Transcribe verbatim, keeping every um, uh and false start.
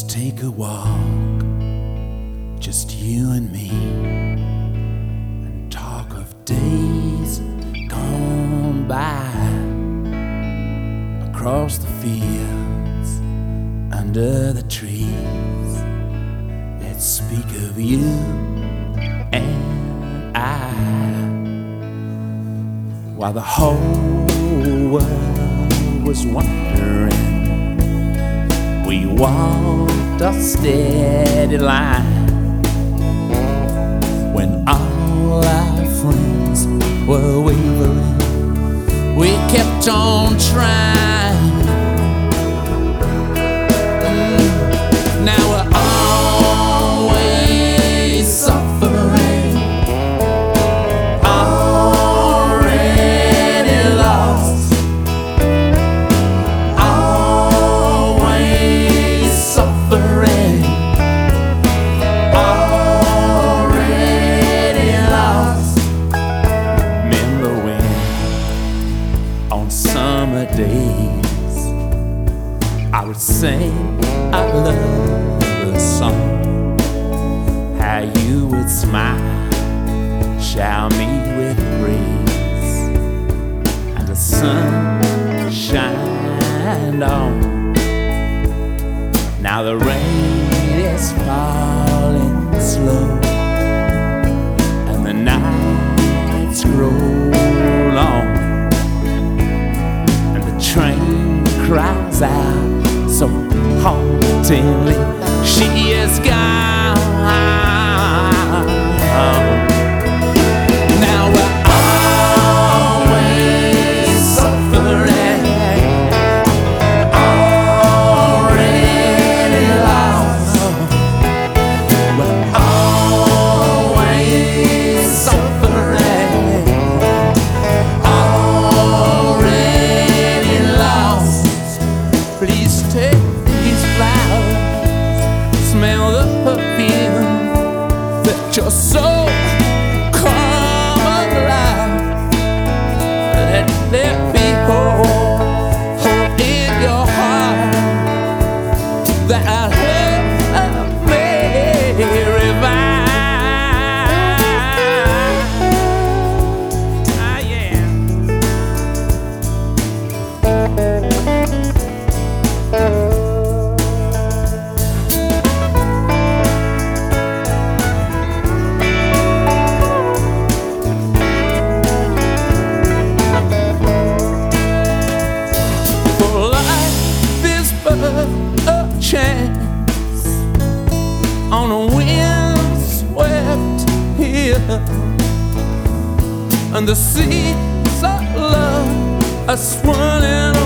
Take a walk, just you and me, and talk of days gone by, across the fields, under the trees. Let's speak of you and I, while the whole world was wondering. We walked a steady line when all our friends were wavering. We kept on trying. Mm. Now we're always suffering, already lost. Summer days I would sing our love song, how you would smile, shower me with praise, and the sun shined on. Now the rain is falling slow, and the nights grow long. Train cries out so hauntingly, she is gone. Now we're always suffering, already lost. We're always suffering, please take these flowers, smell the perfume, let your soul come alive. Let there be hope, hope in your heart, that our love may revive. Ah, yeah. A chance on a wind-swept hill, and the seas of love are swirling